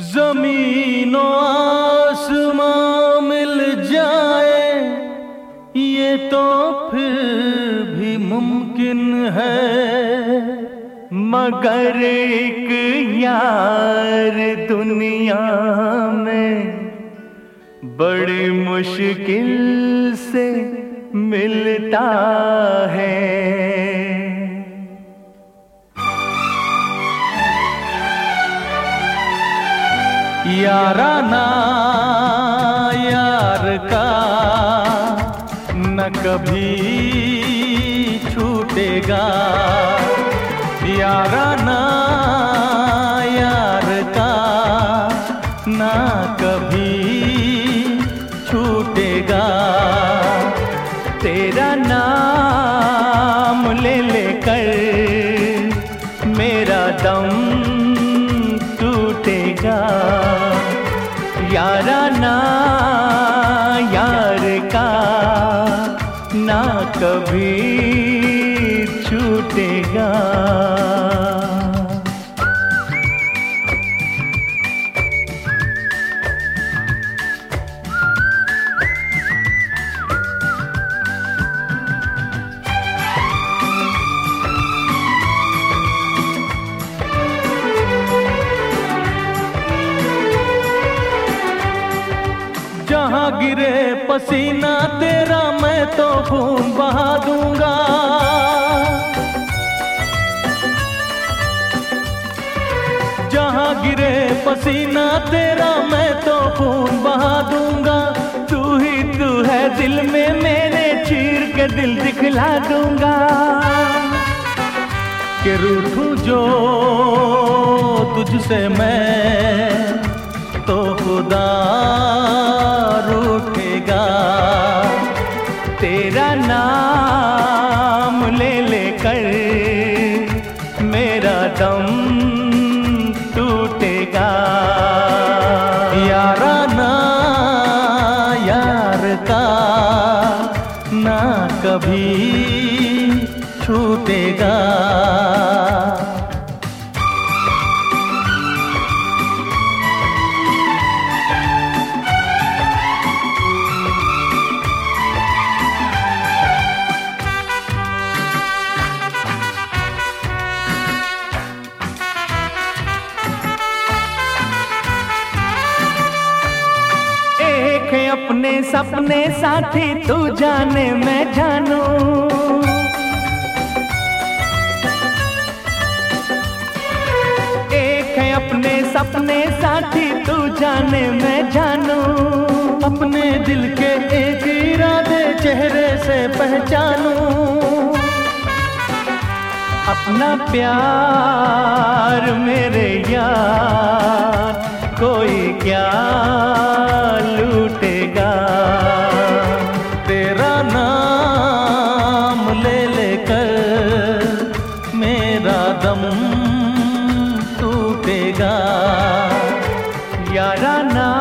ज़मीनो आसमां मिल जाए ये तो फिर भी मुमकिन है, मगर एक यार दुनिया में बड़ी मुश्किल से मिलता है। याराना यार का न कभी छूटेगा, याराना यार का न कभी छूटेगा। तेरा नाम ले लेकर मेरा दम टूटेगा, याराना यार का ना कभी छूटेगा। जहाँ गिरे पसीना तेरा मैं तो खून बहा दूंगा, जहाँ गिरे पसीना तेरा मैं तो खून बहा दूंगा। तू ही तू है दिल में मेरे, चीर के दिल दिखला दूंगा। कि रूठूं जो तुझसे मैं तो खुदा रूठेगा। तेरा नाम ले लेकर मेरा दम टूटेगा, याराना यार का ना कभी छूटेगा। अपने सपने साथी तू जाने मैं जानूं, एक है अपने सपने साथी तू जाने मैं जानूं। अपने दिल के एक इरादे चेहरे से पहचानूं, अपना प्यार मेरे यार कोई क्या लूटेगा। तेरा नाम ले लेकर मेरा दम टूटेगा, याराना